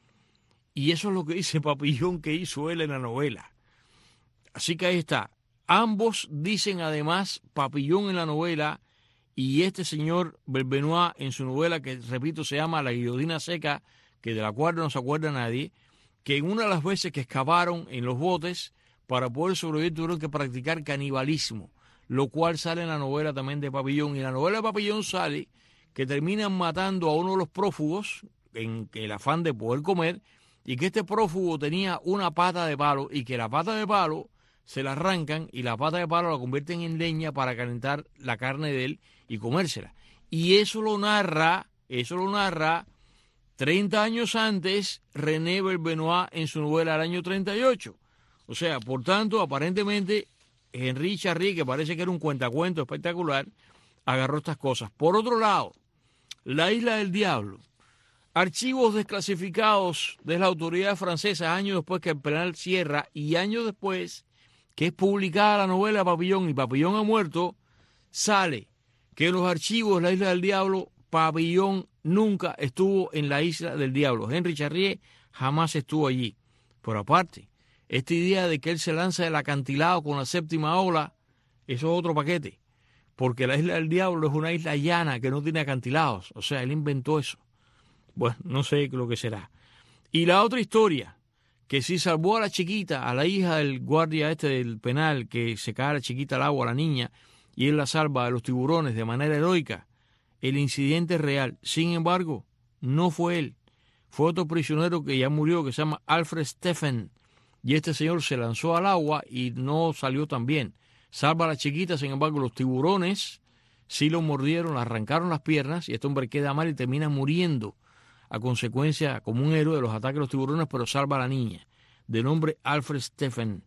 Y eso es lo que dice Papillon que hizo él en la novela. Así que ahí está. Ambos dicen además, Papillon en la novela y este señor Belbenoit en su novela, que repito se llama La guillotina seca, que de la cual no se acuerda nadie, que en una de las veces que excavaron en los botes para poder sobrevivir tuvieron que practicar canibalismo, lo cual sale en la novela también de Papillon. Y en la novela de Papillon sale que terminan matando a uno de los prófugos en el afán de poder comer, y que este prófugo tenía una pata de palo y que la pata de palo se la arrancan y la pata de palo la convierten en leña para calentar la carne de él y comérsela. Y eso lo narra, eso lo narra treinta años antes René Belbenoit en su novela del año treinta y ocho. O sea, por tanto, aparentemente Henri Charrier, que parece que era un cuentacuento espectacular, agarró estas cosas. Por otro lado, La Isla del Diablo. Archivos desclasificados de las autoridades francesas años después que el penal cierra y años después que es publicada la novela de Papillon y Papillon ha muerto, sale que en los archivos de La Isla del Diablo, Papillon nunca estuvo en la Isla del Diablo. Henri Charrier jamás estuvo allí. Pero aparte, esta idea de que él se lanza del acantilado con la séptima ola, eso es otro paquete. Porque la Isla del Diablo es una isla llana que no tiene acantilados. O sea, él inventó eso. Bueno, no sé lo que será. Y la otra historia, que si salvó a la chiquita, a la hija del guardia este del penal, que se cae la chiquita al agua, a la niña, y él la salva de los tiburones de manera heroica, el incidente es real. Sin embargo, no fue él. Fue otro prisionero que ya murió, que se llama Alfred Steffen, y este señor se lanzó al agua y no salió tan bien. Salva a la chiquita, sin embargo, los tiburones sí lo mordieron, le arrancaron las piernas, y este hombre queda mal y termina muriendo a consecuencia, como un héroe, de los ataques de los tiburones, pero salva a la niña, de nombre Alfred Steffen.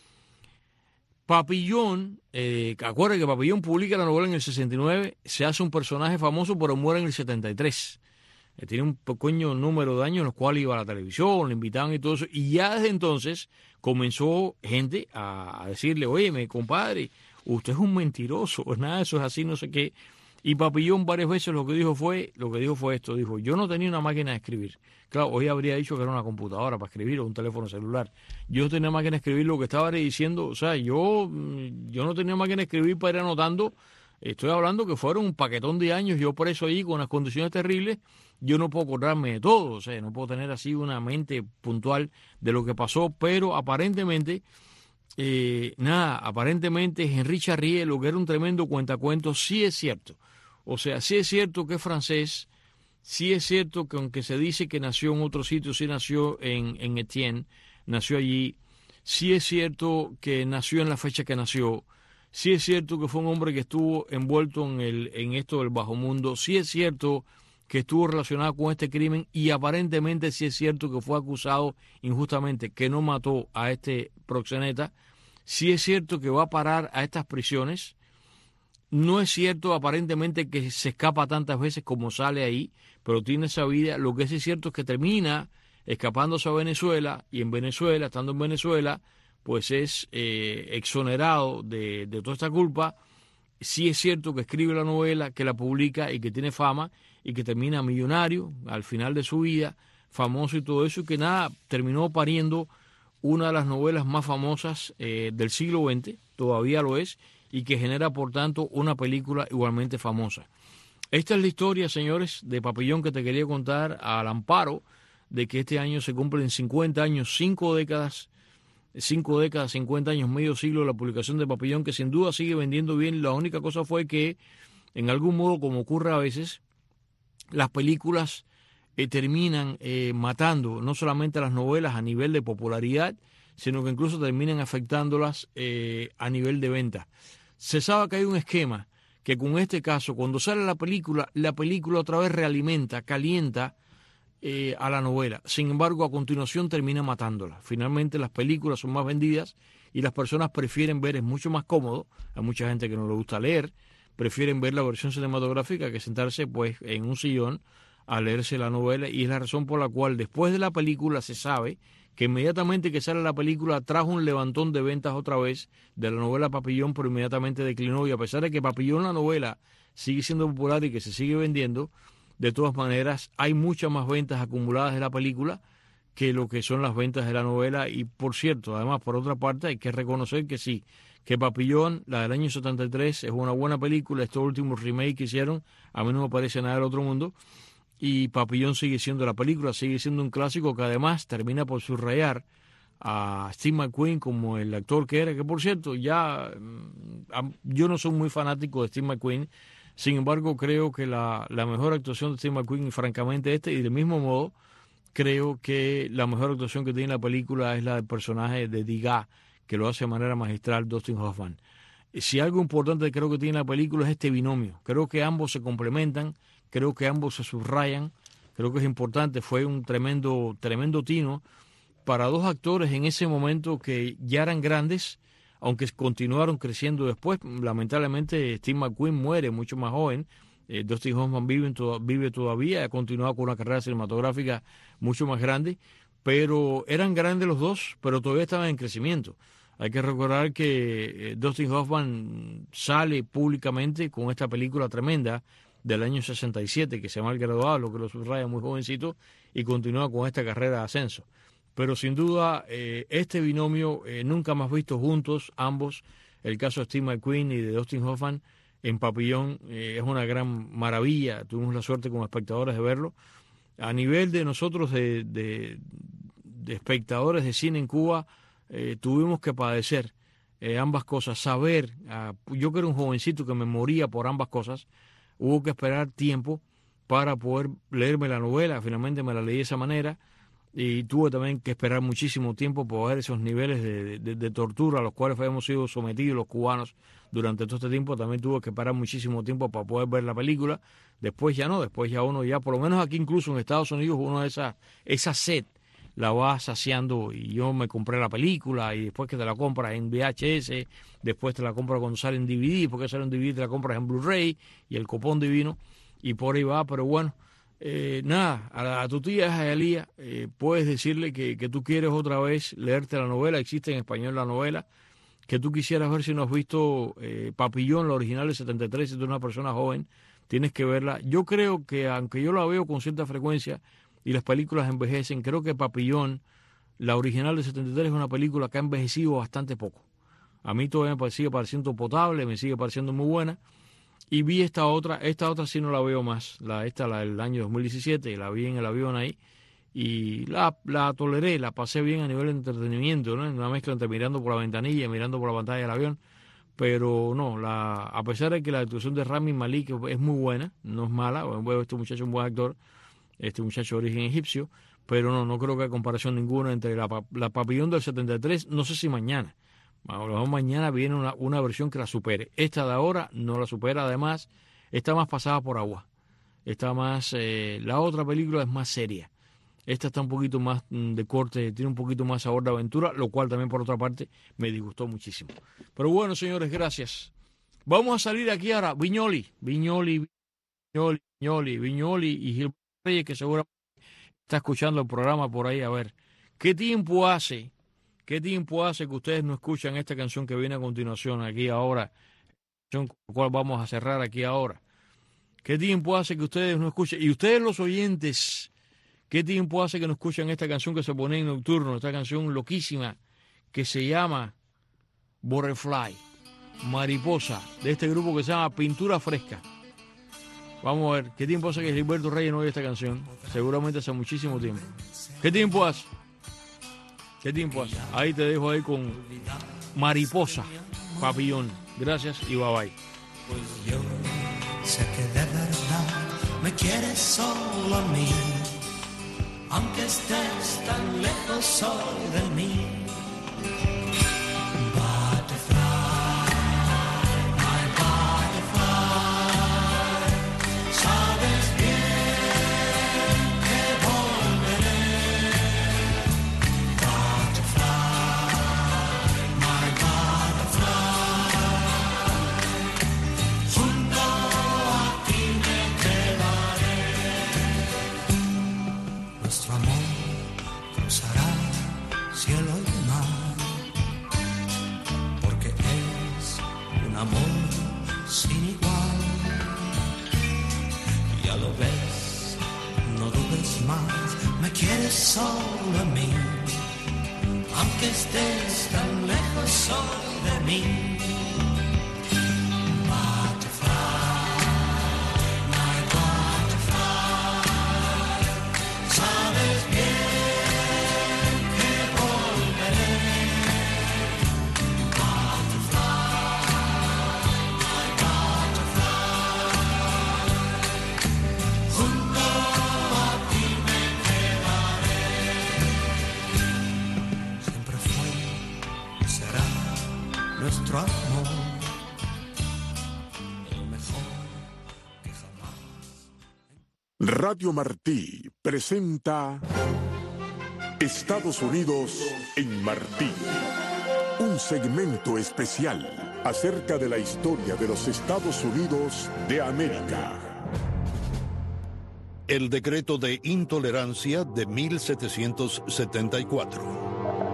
Papillon, eh, acuérdense que Papillon publica la novela en el sesenta y nueve, se hace un personaje famoso, pero muere en el setenta y tres. Eh, tiene un pequeño número de años en los cuales iba a la televisión, le invitaban y todo eso, y ya desde entonces comenzó gente a, a decirle, oye, mi compadre, usted es un mentiroso, nada de eso es así, no sé qué. Y Papillon varias veces lo que dijo fue, lo que dijo fue esto, dijo, yo no tenía una máquina de escribir. Claro, hoy habría dicho que era una computadora para escribir o un teléfono celular. Yo no tenía máquina de escribir, lo que estaba diciendo, o sea, yo, yo no tenía máquina de escribir para ir anotando. Estoy hablando que fueron un paquetón de años, yo preso ahí con unas condiciones terribles, yo no puedo acordarme de todo, o sea, no puedo tener así una mente puntual de lo que pasó, pero aparentemente, eh, nada, aparentemente Henri Charrier, lo que era un tremendo cuentacuentos, sí es cierto. O sea, sí es cierto que es francés, sí es cierto que aunque se dice que nació en otro sitio, sí nació en, en Etienne, nació allí, sí es cierto que nació en la fecha que nació, sí es cierto que fue un hombre que estuvo envuelto en, el, en esto del bajo mundo, sí es cierto que estuvo relacionado con este crimen y aparentemente sí es cierto que fue acusado injustamente, que no mató a este proxeneta, sí es cierto que va a parar a estas prisiones. No es cierto aparentemente que se escapa tantas veces como sale ahí, pero tiene esa vida. Lo que sí es cierto es que termina escapándose a Venezuela y en Venezuela, estando en Venezuela, pues es eh, exonerado de, de toda esta culpa. Sí es cierto que escribe la novela, que la publica y que tiene fama y que termina millonario al final de su vida, famoso y todo eso, y que nada, terminó pariendo una de las novelas más famosas eh, del siglo veinte, todavía lo es, y que genera, por tanto, una película igualmente famosa. Esta es la historia, señores, de Papillon que te quería contar al amparo de que este año se cumplen cincuenta años, cinco décadas, cinco décadas, cincuenta años, medio siglo de la publicación de Papillón, que sin duda sigue vendiendo bien. La única cosa fue que, en algún modo, como ocurre a veces, las películas eh, terminan eh, matando no solamente a las novelas a nivel de popularidad, sino que incluso terminan afectándolas eh, a nivel de venta. Se sabe que hay un esquema que con este caso, cuando sale la película, la película otra vez realimenta, calienta eh, a la novela. Sin embargo, a continuación termina matándola. Finalmente las películas son más vendidas y las personas prefieren ver, es mucho más cómodo, hay mucha gente que no le gusta leer, prefieren ver la versión cinematográfica que sentarse pues en un sillón a leerse la novela, y es la razón por la cual después de la película se sabe que inmediatamente que sale la película trajo un levantón de ventas otra vez de la novela Papillón, pero inmediatamente declinó, y a pesar de que Papillón, la novela, sigue siendo popular y que se sigue vendiendo, de todas maneras hay muchas más ventas acumuladas de la película que lo que son las ventas de la novela. Y por cierto, además, por otra parte, hay que reconocer que sí, que Papillón, la del año setenta y tres, es una buena película. Estos últimos remakes que hicieron, a mí no me parece nada del otro mundo, y Papillón sigue siendo la película, sigue siendo un clásico que además termina por subrayar a Steve McQueen como el actor que era, que por cierto, ya yo no soy muy fanático de Steve McQueen, sin embargo creo que la, la mejor actuación de Steve McQueen, francamente, este, y del mismo modo, creo que la mejor actuación que tiene la película es la del personaje de Degas, que lo hace de manera magistral Dustin Hoffman. Si algo importante creo que tiene la película es este binomio, creo que ambos se complementan, creo que ambos se subrayan, creo que es importante, fue un tremendo, tremendo tino para dos actores en ese momento que ya eran grandes, aunque continuaron creciendo después. Lamentablemente Steve McQueen muere mucho más joven, eh, Dustin Hoffman vive, vive todavía, ha continuado con una carrera cinematográfica mucho más grande, pero eran grandes los dos, pero todavía estaban en crecimiento. Hay que recordar que eh, Dustin Hoffman sale públicamente con esta película tremenda del año sesenta y siete, que se llama El Graduado, lo que lo subraya muy jovencito, y continúa con esta carrera de ascenso. Pero sin duda, eh, este binomio, eh, nunca más vistos juntos, ambos, el caso de Steve McQueen y de Dustin Hoffman en Papillón, eh, es una gran maravilla. Tuvimos la suerte como espectadores de verlo. A nivel de nosotros, de, de, de espectadores de cine en Cuba, eh, tuvimos que padecer eh, ambas cosas, saber, uh, yo que era un jovencito que me moría por ambas cosas, hubo que esperar tiempo para poder leerme la novela. Finalmente me la leí de esa manera, y tuve también que esperar muchísimo tiempo por ver esos niveles de, de, de tortura a los cuales habíamos sido sometidos los cubanos durante todo este tiempo. También tuve que esperar muchísimo tiempo para poder ver la película. Después ya no, después ya uno ya, por lo menos aquí incluso en Estados Unidos, uno de esa, esa sed la va saciando, y yo me compré la película, y después que te la compras en V H S, después te la compras cuando sale en D V D, porque sale en D V D te la compras en Blu-ray, y el copón divino, y por ahí va. Pero bueno, eh, nada, a, a tu tía Jaelía, eh, puedes decirle que, que tú quieres otra vez leerte la novela, existe en español la novela, que tú quisieras ver si no has visto eh, Papillón, la original de setenta y tres, si tú eres una persona joven, tienes que verla. Yo creo que, aunque yo la veo con cierta frecuencia, y las películas envejecen, creo que Papillón, la original de setenta y tres, es una película que ha envejecido bastante poco. A mí todavía me sigue pareciendo potable, me sigue pareciendo muy buena. Y vi esta otra, esta otra sí no la veo más, la esta la del año dos mil diecisiete, la vi en el avión ahí, y la, la toleré, la pasé bien a nivel de entretenimiento, ¿no? Una mezcla entre mirando por la ventanilla y mirando por la pantalla del avión. Pero no, la, a pesar de que la actuación de Rami Malek es muy buena, no es mala, este muchacho es un buen actor, este muchacho de origen egipcio, pero no, no creo que haya comparación ninguna entre la, la Papillón del setenta y tres, no sé si mañana, a lo mejor mañana viene una, una versión que la supere. Esta de ahora no la supera, además está más pasada por agua, está más, eh, la otra película es más seria, esta está un poquito más de corte, tiene un poquito más sabor de aventura, lo cual también por otra parte me disgustó muchísimo. Pero bueno, señores, gracias. Vamos a salir aquí ahora, Viñoli, Viñoli, Viñoli, Viñoli, Viñoli y Gil Reyes, que seguramente está escuchando el programa por ahí. A ver, ¿qué tiempo hace? ¿Qué tiempo hace que ustedes no escuchan esta canción que viene a continuación aquí ahora? Con la cual vamos a cerrar aquí ahora. ¿Qué tiempo hace que ustedes no escuchen? Y ustedes los oyentes, ¿qué tiempo hace que no escuchan esta canción que se pone en nocturno? Esta canción loquísima que se llama Butterfly, Mariposa, de este grupo que se llama Pintura Fresca. Vamos a ver, ¿qué tiempo hace que Gilberto Reyes no oye esta canción? Seguramente hace muchísimo tiempo. ¿Qué tiempo hace? ¿Qué tiempo hace? Ahí te dejo ahí con Mariposa, Papillón. Gracias y bye bye. Pues yo sé que de verdad me quieres solo a mí, aunque estés tan lejos solo de mí. Solo a mí, aunque estés tan lejos solo de mí. Butterfly, my butterfly, sabes bien que volveré. Butterfly, my butterfly, junto a ti me quedaré. Nuestro amor, el mejor que jamás. Radio Martí presenta Estados Unidos en Martí. Un segmento especial acerca de la historia de los Estados Unidos de América. El decreto de intolerancia de mil setecientos setenta y cuatro.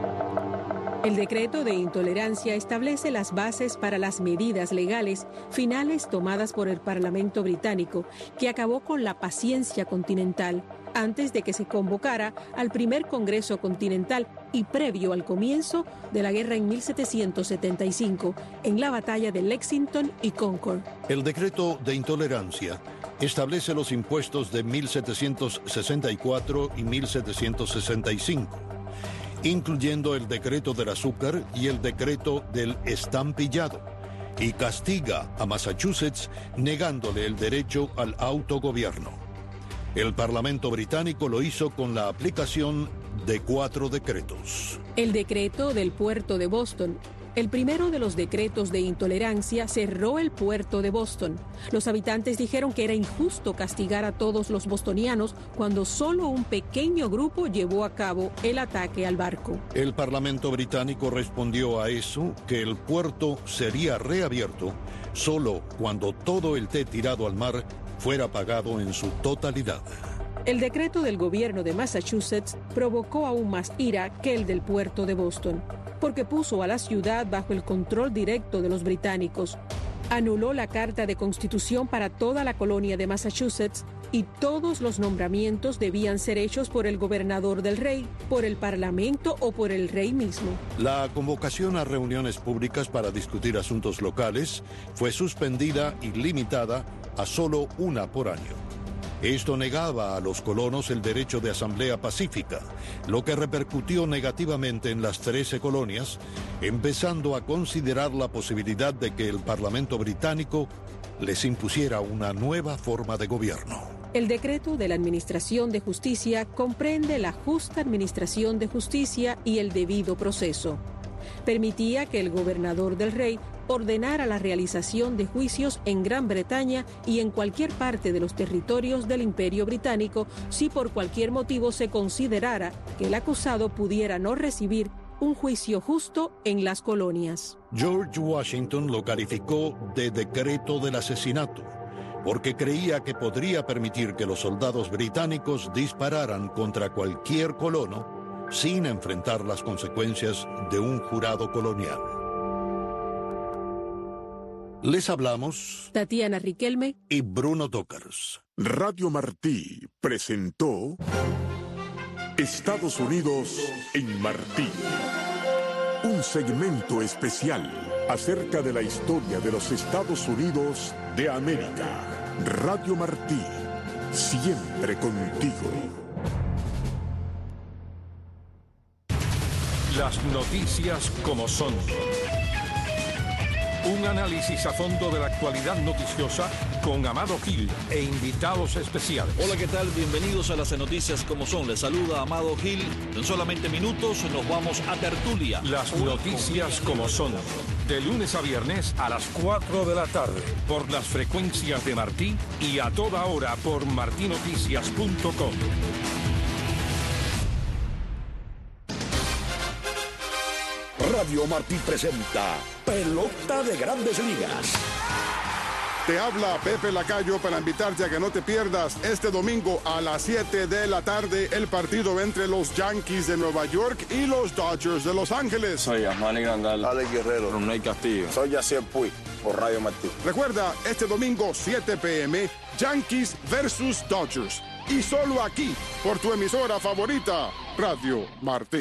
El decreto de intolerancia establece las bases para las medidas legales finales tomadas por el Parlamento británico, que acabó con la paciencia continental antes de que se convocara al primer Congreso Continental y previo al comienzo de la guerra en mil setecientos setenta y cinco, en la batalla de Lexington y Concord. El decreto de intolerancia establece los impuestos de mil setecientos sesenta y cuatro y mil setecientos sesenta y cinco. Incluyendo el decreto del azúcar y el decreto del estampillado, y castiga a Massachusetts negándole el derecho al autogobierno. El Parlamento británico lo hizo con la aplicación de cuatro decretos. El decreto del puerto de Boston. El primero de los decretos de intolerancia cerró el puerto de Boston. Los habitantes dijeron que era injusto castigar a todos los bostonianos cuando solo un pequeño grupo llevó a cabo el ataque al barco. El Parlamento británico respondió a eso que el puerto sería reabierto solo cuando todo el té tirado al mar fuera pagado en su totalidad. El decreto del gobierno de Massachusetts provocó aún más ira que el del puerto de Boston, porque puso a la ciudad bajo el control directo de los británicos. Anuló la Carta de Constitución para toda la colonia de Massachusetts y todos los nombramientos debían ser hechos por el gobernador del rey, por el parlamento o por el rey mismo. La convocación a reuniones públicas para discutir asuntos locales fue suspendida y limitada a solo una por año. Esto negaba a los colonos el derecho de asamblea pacífica, lo que repercutió negativamente en las trece colonias, empezando a considerar la posibilidad de que el Parlamento británico les impusiera una nueva forma de gobierno. El decreto de la Administración de Justicia comprende la justa administración de justicia y el debido proceso. Permitía que el gobernador del rey ordenara la realización de juicios en Gran Bretaña y en cualquier parte de los territorios del Imperio Británico si por cualquier motivo se considerara que el acusado pudiera no recibir un juicio justo en las colonias. George Washington lo calificó de decreto del asesinato, porque creía que podría permitir que los soldados británicos dispararan contra cualquier colono sin enfrentar las consecuencias de un jurado colonial. Les hablamos Tatiana Riquelme y Bruno Tokars. Radio Martí presentó Estados Unidos en Martí. Un segmento especial acerca de la historia de los Estados Unidos de América. Radio Martí, siempre contigo. Las noticias como son. Un análisis a fondo de la actualidad noticiosa con Amado Gil e invitados especiales. Hola, ¿qué tal? Bienvenidos a las noticias como son. Les saluda Amado Gil. En solamente minutos nos vamos a tertulia. Las noticias como son. De lunes a viernes a las cuatro de la tarde. Por las frecuencias de Martí y a toda hora por martí noticias punto com. Radio Martí presenta Pelota de Grandes Ligas. Te habla Pepe Lacayo para invitarte a que no te pierdas este domingo a las siete de la tarde el partido entre los Yankees de Nueva York y los Dodgers de Los Ángeles. Soy Asmani Grandal, Alex Guerrero, Ronald Castillo. Soy Yacier Puig por Radio Martí. Recuerda, este domingo siete p m Yankees versus Dodgers. Y solo aquí, por tu emisora favorita, Radio Martí.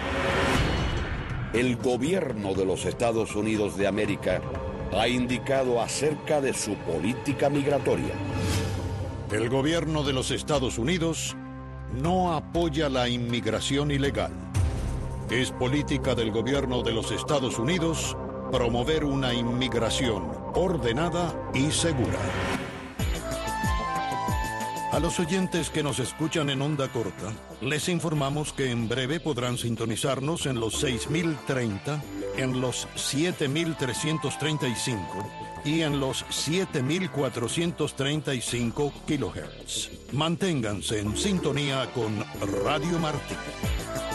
El gobierno de los Estados Unidos de América ha indicado acerca de su política migratoria. El gobierno de los Estados Unidos no apoya la inmigración ilegal. Es política del gobierno de los Estados Unidos promover una inmigración ordenada y segura. A los oyentes que nos escuchan en onda corta, les informamos que en breve podrán sintonizarnos en los seis mil treinta, en los siete mil trescientos treinta y cinco y en los siete mil cuatrocientos treinta y cinco kilohertz. Manténganse en sintonía con Radio Martí.